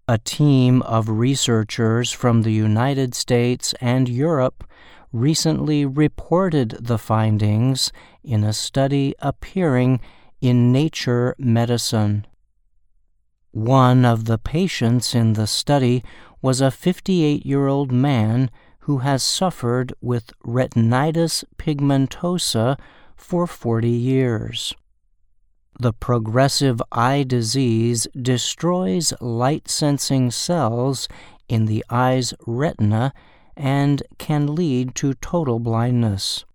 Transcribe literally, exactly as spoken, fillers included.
A team of researchers from the United States and Europe recently reported the findings in a study appearing in Nature Medicine. One of the patients in the study was a fifty-eight-year-old man who has suffered with retinitis pigmentosa for forty years. The progressive eye disease destroys light-sensing cells in the eye's retina and can lead to total blindness.